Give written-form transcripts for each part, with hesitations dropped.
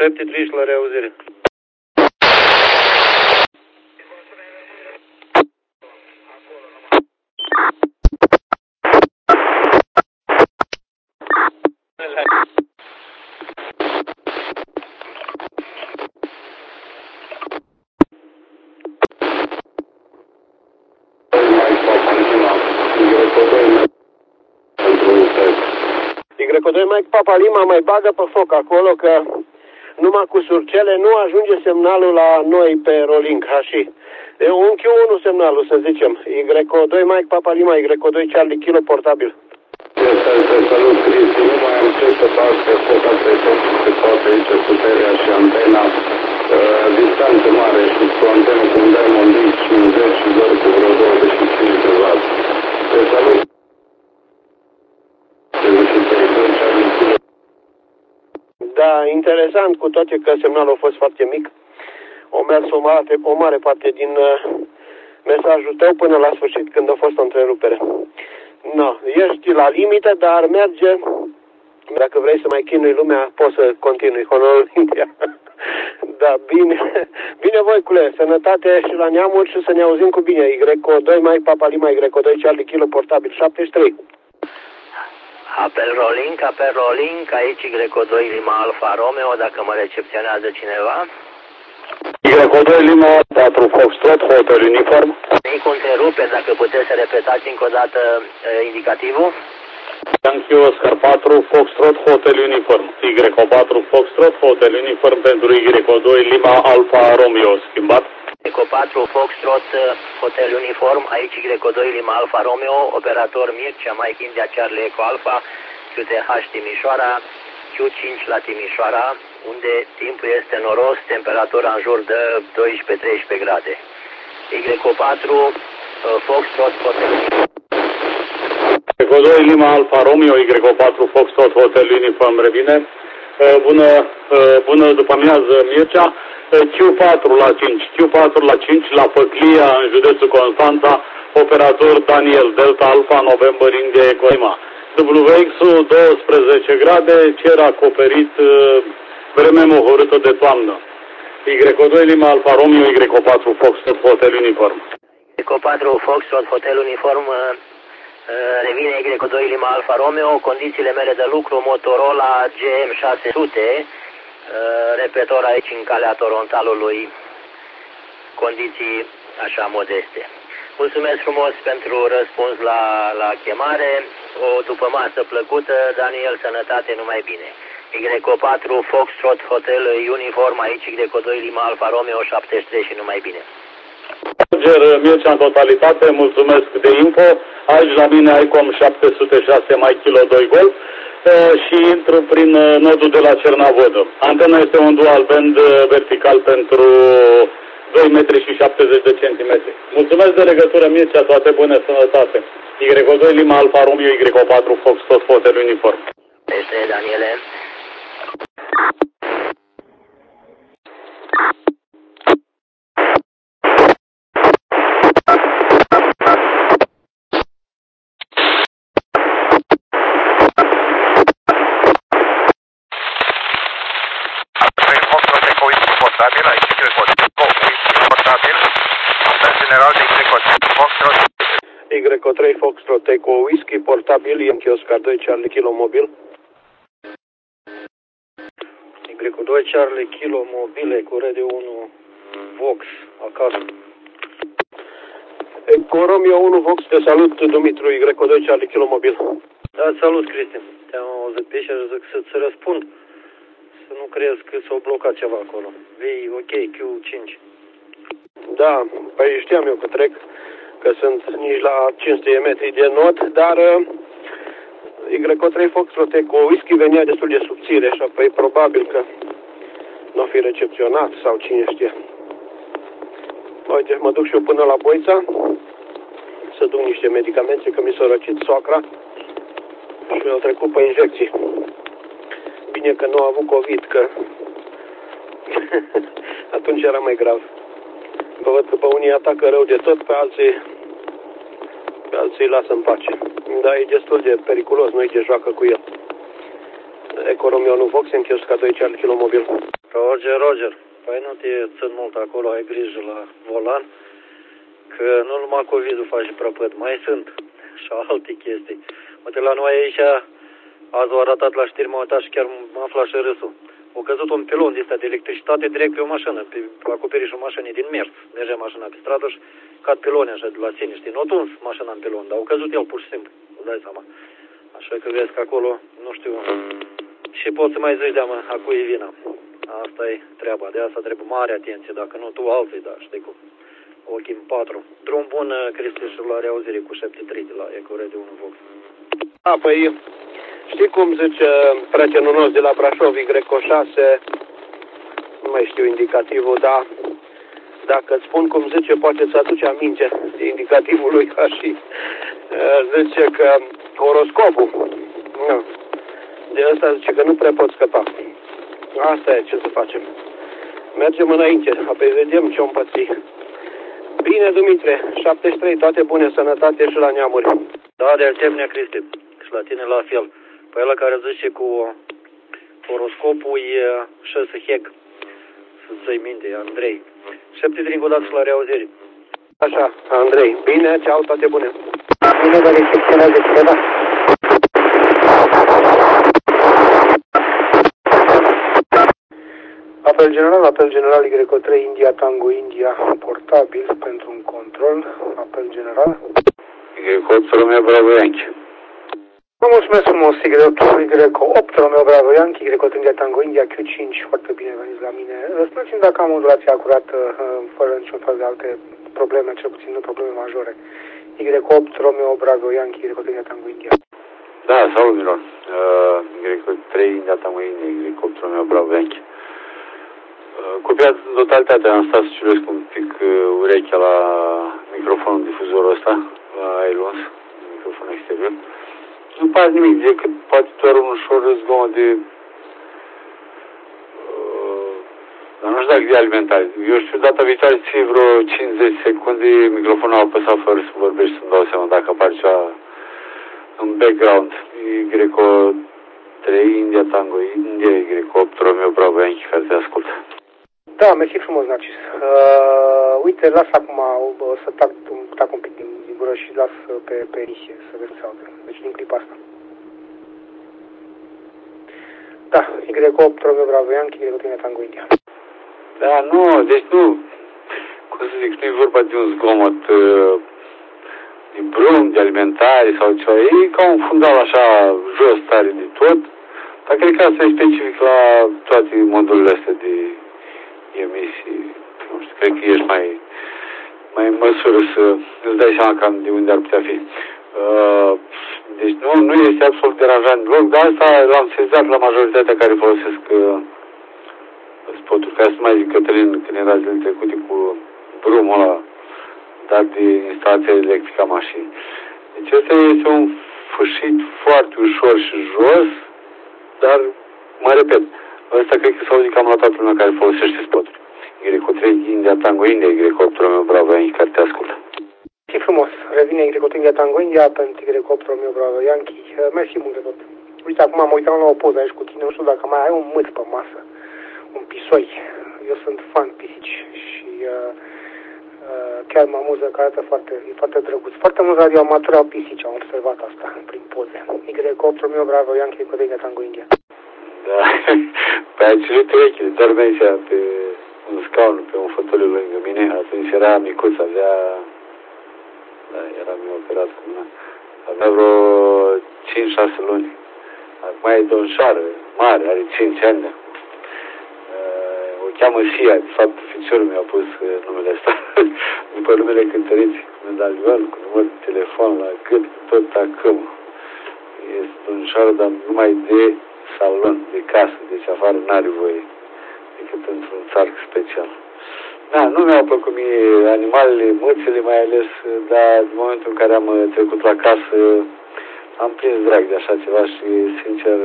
73 la reauzire. Y2 Mike Papa Lima mai bagă pe foc acolo că numai cu surcele nu ajunge semnalul la noi pe Rolling. Și e un Q1 semnalul, să zicem. Y2 Mike Papa Lima, Y2 Charlie Kilo portabil. Salut, Cristi, nu mai am ce să fac, că foc asta e tot ce poate aici, puterea și antena, distanță mare și cu antenă cu un Diamond X50 și doar cu vreo 25 de W. Te salut. Da, interesant, cu toate că semnalul a fost foarte mic. O mers o mare parte din mesajul tău până la sfârșit când a fost o întrerupere. No, ești la limită, dar merge. Dacă vrei să mai chinui lumea, poți să continui honorul India. Da, bine. Bine, voicule, sănătate și la neamuri și să ne auzim cu bine. Y2 Mike Papa Lima, Y2 Charlie Kilo portabil 73. Apel rolling, aici Y2 Lima Alfa Romeo, dacă mă recepționează cineva. Y2 Lima 4 Foxtrot, Hotel Uniform. Mic întrerupe, dacă puteți să repetați încă o dată indicativul. Yankee Oscar 4 Foxtrot, Hotel Uniform. Y4 Foxtrot, Hotel Uniform pentru Y2 Lima Alfa Romeo, schimbat. Y4 Foxtrot, Hotel Uniform, aici Y2 Lima Alfa Romeo, operator Mircea, Mike India Charlie Eco Alfa, QTH Timișoara, Q5 la Timișoara, unde timpul este noros, temperatura în jur de 12-13 grade. Y4 Foxtrot, Hotel Uniform. Y2 Lima Alfa Romeo, Y4 Foxtrot, Hotel Uniform, revine. Bună după amiază, Mircea. Q4 la 5, Q4 la 5 la Făclia, în județul Constanța, operator Daniel, Delta Alfa, November India Ecoima. WX-ul 12 grade, cer acoperit, vreme mohorâtă de toamnă. Y2 Lima Alfa Romeo, Y4 Foxtrot, Hotel Uniform. Y4 Foxtrot, Hotel Uniform, revine Y2 Lima Alfa Romeo, condițiile mele de lucru Motorola GM600, repetor aici în calea Torontalului, condiții așa modeste. Mulțumesc frumos pentru răspuns la chemare, o dupămasă plăcută, Daniel, sănătate, numai bine. Y4 Foxtrot Hotel Uniform, aici Y2 Lima Alfa Romeo 73 și numai bine. Mircea în totalitate, mulțumesc de info. Aici la mine ICOM 706 mai Kilo 2 Golf și intru prin nodul de la Cernavodă. Antena este un dual band vertical pentru 2 metri și 70 de centimetri. Mulțumesc de legătură, Mircea, toate bune, sănătate. Y2 Lima Alfa Romeo, Y4 Foxtrot, Hotel Uniform. Este Daniele. Y3 Foxtrot Eco Whisky portabil, Yankee Oscar 2 Charlie Kilo mobil. Y2 Charlie Kilo mobile cu Radio 1 Vox acasă. Eco Romeo 1 Vox, te salut, Dumitru, Y2 Charlie Kilo mobil. Da, salut, Cristi. Te-am auzit pe și zic să-ți răspund. Să nu crezi că s-a blocat ceva acolo. Vei, ok, Q5. Da, păi știam eu că trec, că sunt nici la 500 de metri de nod, dar Y3 Foxtrot Eco Whisky venea destul de subțire, așa, păi probabil că nu o fi recepționat sau cine știe. Uite, mă duc și eu până la Boița să duc niște medicamente, că mi s-a răcit soacra și mi-au trecut pe injecții. Bine că nu a avut COVID, că atunci era mai grav. Vă văd că pe unii atacă rău de tot, pe alții îi lasă în pace. Dar e destul de periculos, nu-i de joacă cu el. Eco Romeo 1 Vox, Yankee Oscar 2 Charlie Kilo mobil. Roger. Păi nu te țin mult acolo, ai grijă la volan, că nu numai COVID-ul face prăpăd, mai sunt și alte chestii. Uite, la noi aici, azi au arătat la știri, m-am uitat și chiar m-a aflat și râsul. A căzut un pilon de electricitate direct pe o mașină, pe acoperișul mașinii din mers. Mergea mașina pe stradă și cad piloni așa de la sine, știi? Nu a tuns mașina în pilon, dar a căzut el pur și simplu, îți dai seama. Așa că vezi că acolo, nu știu, și poți să mai zici, da, mă, a cui e vina. Asta e treaba, de asta trebuie mare atenție, dacă nu tu alții, da, știi cum. Ochii în 4. Drum bun, Cristi, și la reauzire cu 73 de la Eco Radio 1 Vox. Da, păi, știi cum zice prietenul nostru de la Brașov, Y6, nu mai știu indicativul, dar dacă îți spun cum zice, poate să aduce aminte de indicativul lui, ca și zice că horoscopul, nu, de ăsta zice că nu prea pot scăpa. Asta e ce să facem. Mergem înainte, apoi vedem ce-o împăți. Bine, Dumitre, 73, toate bune, sănătate și la neamuri. Da, de asemenea, Cristi, și la tine la fel. Păi ăla care zice cu horoscopul e 6 hec, să-ți ții minte, Andrei. 73 încă o dată și la reauzire. Așa, Andrei, bine, ceau, toate bune. Bine, vă recepționează cineva. Apel general Y3 India Tango India, portabil pentru un control, apel general. Y8 Romeo Bravo Yankee. Vă mulțumesc frumos, Y8 Romeo Bravo Yankee, Y8 India Tango India, Q5, foarte bine veniți la mine. Spuneți-mi dacă am modulație acurată, fără niciun fel de alte probleme, cel puțin nu probleme majore. Y8 Romeo Bravo Yankee, Y8 India Tango India. Da, salut, Miron. Y3 India Tango India, Y8 Romeo Bravo Yankee. Copiat în totalitate, am stat să ciulesc un pic urechea la microfonul difuzorul ăsta, la Elons, microfonul exterior. Nu pare nimic, decât poate doar un ușor zgomot de... dar nu știu dacă de alimentare. Eu știu, data viitoare ții vreo 50 secunde, microfonul a apăsat fără să vorbești, să-mi dau seama dacă apare ceva în background. Y3 India Tango India, Y8 Romeo Bravo Yankee, care te ascultă. Da, mersi frumos, Narcis. Uite, las acum să tac un pic din gură și las pe emisie să vezi ce aude. Deci din clipa asta. Da, Y8 Romeo Bravo Yankee, Y8 Tango India. Da, nu, deci nu, cum să zic, nu e vorba de un zgomot de brum, de alimentare sau ceva. E ca un fundal așa jos tare de tot, dar cred că asta e specific la toate modulele astea de emisii. Nu știu, cred că ești mai în măsură să îți dai seama cam de unde ar putea fi. Deci nu este absolut deranjant deloc, dar asta l-am sezat la majoritatea care folosesc spoturi, ca să mai zic Cătălin, când era zilele trecute cu brumul ăla dat de instalația electrică a mașinii. Deci ăsta este un fâșit foarte ușor și jos, dar, mă repet, ăsta cred că s-aude cam la toată lumea care folosește spoturi. Y3 India Tango India, Y8 Romeo Bravo Yankee, care te ascultă. Și frumos, revine Y8 India Tango India pentru Y8 Romeo Bravo Yankee. Mersi mult de tot. Uite, acum mă uitam la o poză aici cu tine, nu știu dacă mai ai un mâț pe masă, un pisoi. Eu sunt fan pisici și chiar mă amuză că arată foarte drăguț. Foarte mulți radioamatori au pisici, am observat asta prin poze. Y8 Romeo Bravo Yankee, Y8 India Tango India. Da, pe acele urechile, dorme aici pe un scaun, pe un fotoliu lângă mine, atunci era micuț, era operat cu mine, avea vreo 5-6 luni. Acum e domnișoară, mare, are 5 ani. O cheamă Sia, de fapt, fiițiorul mi-a pus numele ăsta, după numele cântăriții, cu medalion, cu număr de telefon, la gât, tot tacâm. Este domnișoară, dar numai de salon, de casă, deci afară n-are voie decât într-un țarc special. Da, nu mi-au plăcut mie animalele, mâțele mai ales, dar în momentul în care am trecut la casă am prins drag de așa ceva și, sincer,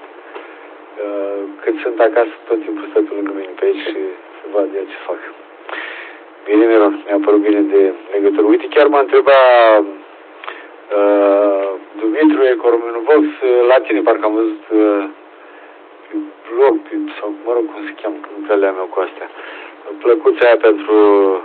când sunt acasă, tot timpul stătul lângă mine pe aici și să văd de ce fac. Bine, Miron, mi-a părut bine de legătură. Uite, chiar m-a întrebat Dumitru Eco Romeo Vox, la tine parcă am văzut sau mă rog cum se cheamă, că nu prea le-am eu cu astea. Plăcuța aia pentru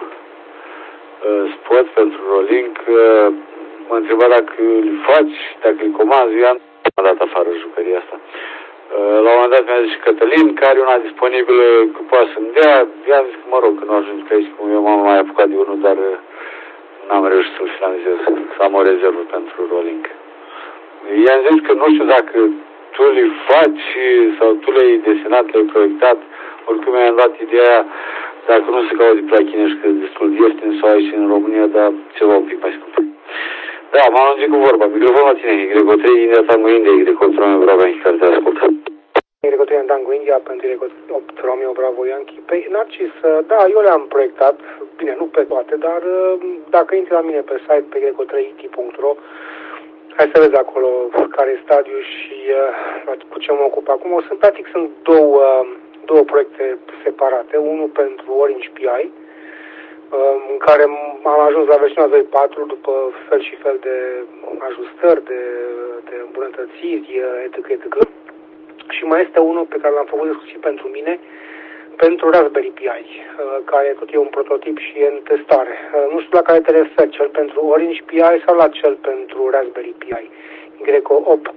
spot, pentru rolling, mă întreba dacă îl faci, dacă îl comanzi, eu am dat afară jucăria asta. La un moment dat mi-a zis Cătălin, că are una disponibilă, că poate să-mi dea, i-am zis că mă rog, că nu ajunge pe aici, cum eu m-am mai apucat de unul, dar n-am reușit să-l finalizez, să am o rezervă pentru rolling. I-am zis că nu știu dacă tu le faci sau tu le-ai desenat, le-ai proiectat, oricum mi-am dat ideea, dacă nu se caută de la chinești, că e destul de ieftin sau aici în România, dar ceva un pic mai scump. Da, m-am auzit cu vorba. Microfonul la tine, Y3, India, Tango, India, Y8, Romeo, Bravo, Yankee, care te ascultă. Y3, Tango, India, pentru Y8, Romeo, Bravo, Yankee. Păi, Narcis, da, eu le-am proiectat, bine, nu pe toate, dar dacă intri la mine pe site, pe y3it.ro, hai să vezi acolo care e stadiul și cu ce mă ocup acum. Practic sunt două proiecte separate, unul pentru Orange PI, în care am ajuns la versiunea 2.4 după fel și fel de ajustări, de îmbunătățiri, etc. Și mai este unul pe care l-am făcut exclusiv pentru mine, pentru Raspberry Pi, care tot e un prototip și e în testare. Nu știu la care te referi, cel pentru Orange Pi sau la cel pentru Raspberry Pi. Y8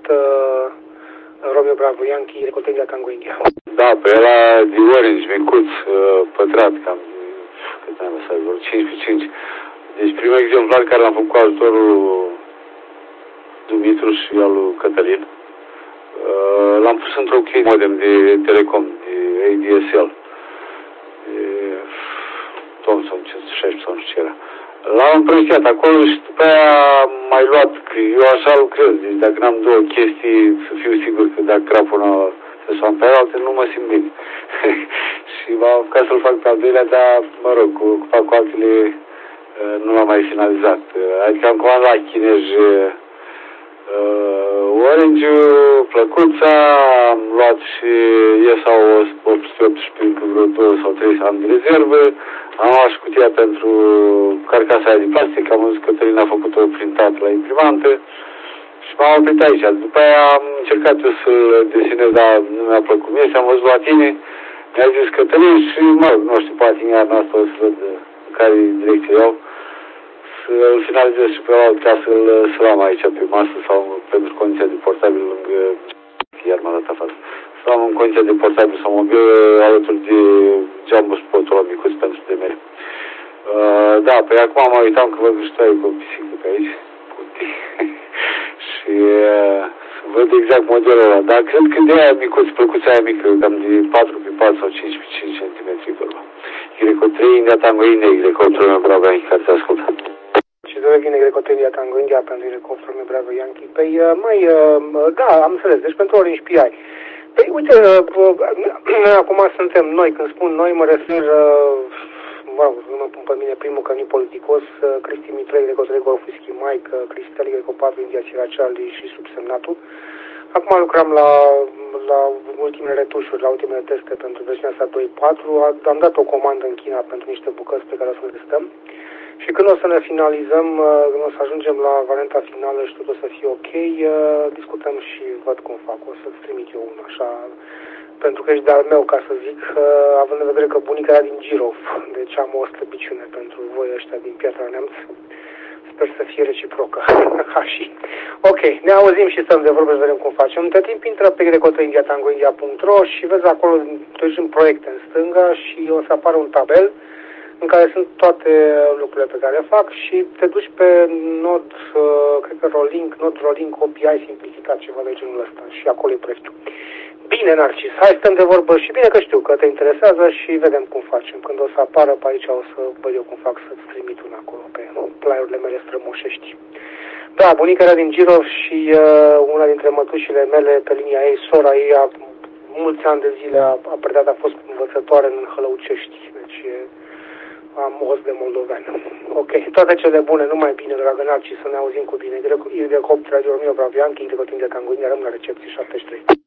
Romeo Bravo Yankee, Recotelia Tango India. Da, pe ăla de Orange, micuț, pătrat, cam, cât am lăsat, vreo 5x5. Deci primul exemplar care l-am făcut cu ajutorul Dumitru și al lui Cătălin, l-am pus într-o cheie modem de telecom, de ADSL, de Thomson 516 sau nu știu ce era. L-am împrăștiat acolo și după aia am mai luat, că eu așa lucrez, deci dacă n-am două chestii, să fiu sigur că dacă crap una se soam pe alte, nu mă simt bine. Și m-am apucat să-l fac pe al doilea, dar, mă rog, fac cu altele, nu l-am mai finalizat. Adică am comandat la chinezi Orange-ul, plăcuța, am luat și ESA 818 încă vreo 2 sau 3 ani de rezervă, am luat și cutia pentru carcasa aia de plastic, am văzut că Cătălin a făcut-o printat la imprimantă și m-am oprit aici. După aia am încercat eu să-l desenez, dar nu mi-a plăcut mie și am văzut la tine, mi-a zis Cătălin și, mă rog, nu știu, poate în iarna asta o să văd în care direcție iau, să-l finalizez și pe alt ca să-l am aici pe masă sau pentru condiția de portabil lângă, iar m-a dat afară, să am în condiția de portabil sau mobil alături de Jumbo Spot-ul ăla micuț pentru DMR. Da, pe acum mă uitam că văd că și tu ai cu o pisică pe aici, și văd exact modelul ăla, dar cred că de aia micuț, plăcuța aia mică, cam de 4x4 sau 5x5 cm vorba. Y3, India, Tango, India, Y8, Romeo, Bravo, Yankee, care te ascultă. Și să revine Recotelia Tango India pentru Y8 Romeo Bravo Yankee. Păi, da, am înțeles, deci pentru Orange Pi. Păi, uite, acum suntem noi, când spun noi, mă refer, nu mă pun pe mine primul, că nu politicos, Cristi Mitrei, Recotelia Golf Whisky Mike, Cristel, Eco4, India Ciracali și subsemnatul. Acum lucram la ultimele retușuri, la ultimele teste pentru versiunea asta 2.4. Am dat o comandă în China pentru niște bucăți pe care o să le testăm. Și când o să ne finalizăm, când o să ajungem la varianta finală și tot o să fie ok, discutăm și văd cum fac. O să-ți trimit eu una, așa, pentru că ești de-al meu, ca să zic, având în vedere că bunica era din Girov, deci am o slăbiciune pentru voi ăștia din Piatra Neamț. Sper să fie reciprocă. Și. Ok, ne auzim și stăm de vorbă să vedem cum facem. Între timp intră pe recotoindia.tangoindia.ro și vezi acolo, treci în proiecte în stânga și o să apară un tabel în care sunt toate lucrurile pe care le fac și te duci pe nod, cred că nod rolling OPI simplificat, ceva de genul ăsta și acolo e proiectul. Bine, Narcis, hai stăm de vorbă și bine că știu că te interesează și vedem cum facem. Când o să apară pe aici o să văd eu cum fac să-ți trimit una acolo pe plaiurile mele strămoșești. Da, bunica era din Girov și una dintre mătușile mele pe linia ei, sora ei, a mulți ani de zile a predat, a fost învățătoare în Hălăucești, deci am os de moldovean. Ok, toate cele bune, numai bine, dragă Narcis, să ne auzim cu bine. Y8 Radio Romeo Bravo Yankee, Recotindia Tango India, rămân la recepție 73.